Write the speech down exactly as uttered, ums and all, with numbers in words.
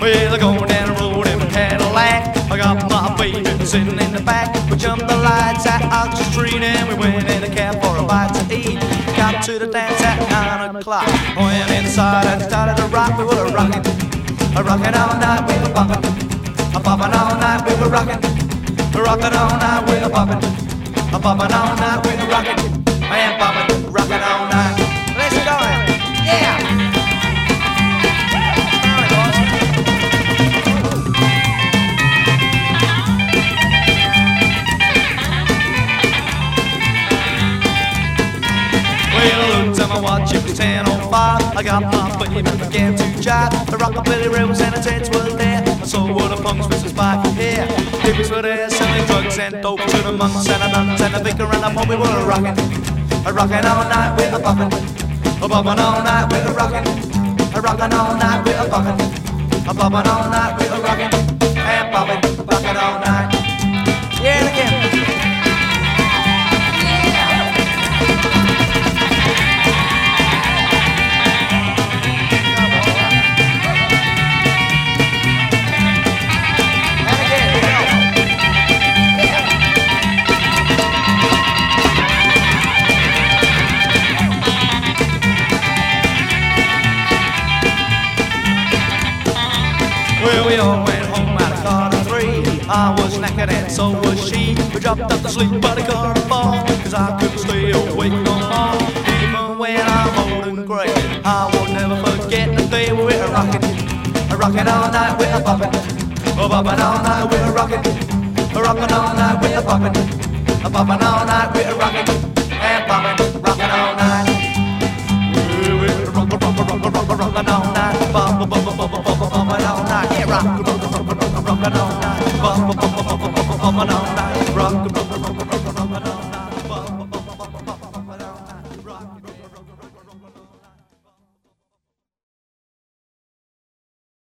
Well, I go down the road in a Cadillac. I got my baby sitting in the back. We jumped the lights at Oxford Street and we went in a cab for a bite to eat. Got to the dance at nine o'clock. Went inside and started to rock. We were rocking, a rocking all night. We were bumping, a bumping all night. We were rocking, a rocking all night. We were bumping, a bumping all night. We were rocking, and bumping, rocking all night. Let's go, yeah. Time I watch it was ten oh five. I got my baby began to jive. The rockabilly rails and the tents were there. So were the punks with his bike here. Hippies were there selling drugs and dope to the monks and the nuns and the vicar and the pope. We were rocking, a rocking all night with a bumping, a bumping all night with a rocking, a rocking all night with a bumping, a bumping all night with a rocking, and bumping, rocking all night. Yeah, and again. Well, we all went home at a quarter three. I was naked and so was she. We dropped up to sleep by the quarter four, cause I couldn't stay awake no more. Even when I'm old and grey, I will never forget the day we were rocking, a rocking all night with a bumping, a bumping all night with a rocking, a rocking all night with a bumping, a bumping all night with a rocking, and bumping, rocking all night. We were rocking, rocking, rocking, rocking, rocking all night, bumping, bumping, bumping, bumping, bumping all night. Rock, rock, rock, rock, rock, rock, all night. Bum, bum, bum, bum, bum, bum, bum, all night.